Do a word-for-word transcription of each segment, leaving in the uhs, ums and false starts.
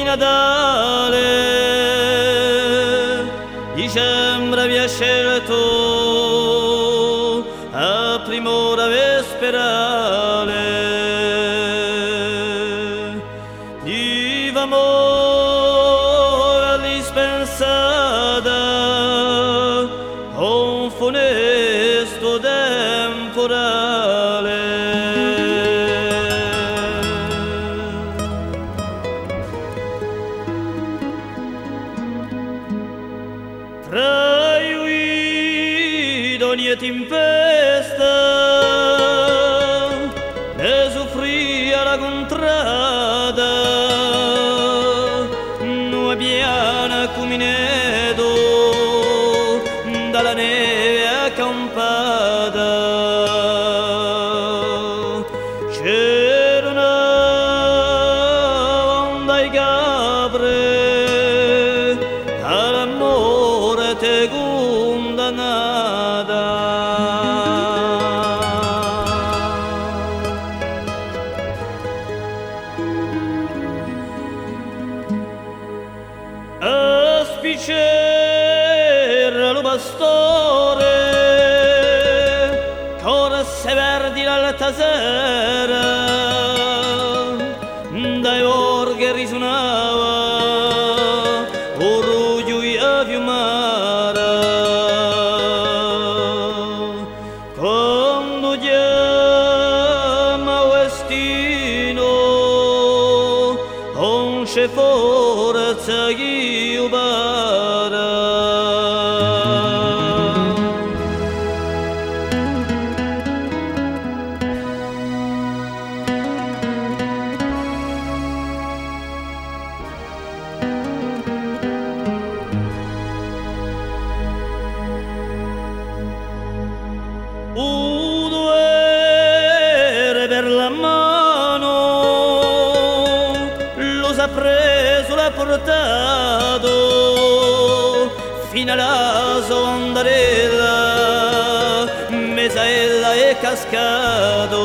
Natale, dicembre vi ha scelto a prim'ora vesperale. Div'amore dispensata un funesto temporale. Tra i d'ogni tempesta ne soffria la contrada, nua piana cuminedo dalla neve accampata. C'era una onda di capre all'amore te condannata. A spicera lo pastore c'ora se verdi l'alta sera, dai orghe risuonava orgoglio a fiumara. Quando chiama Westino non c'è forza chi io para. Un dovere per la mano lo s'ha preso, l'ha portato fino alla sondarella, mesaella è cascato.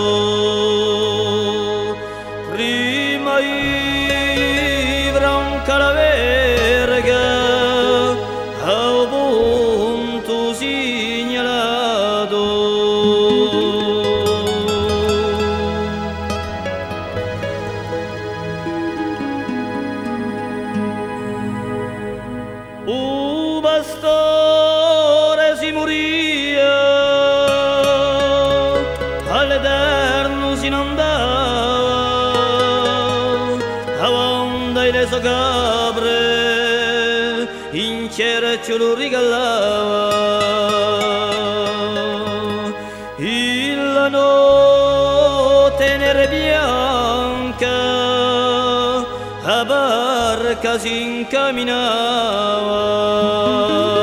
Prima ivra un calaverga a punto segnalato. Un pastore si moria, all'eterno si andava, avanti le sue capre in cerchio lo regalava. In la notte nera e bianca a barca si incamminava.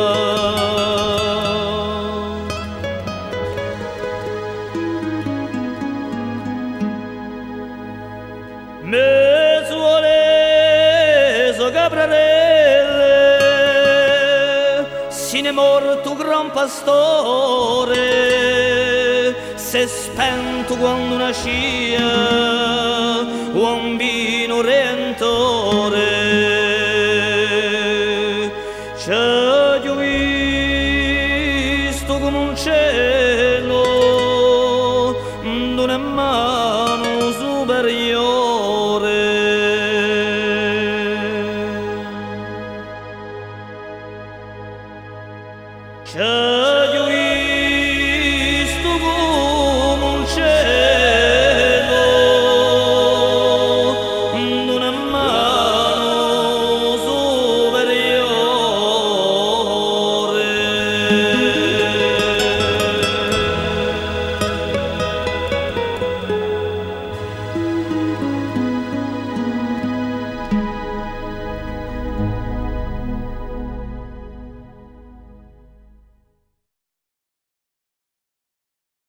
Mesuole so caprarelle, se n'è morto gran pastore, s'è spento quando nascia un bambino redentore. C'ha visto come un cielo d'una mano superiore. C'ha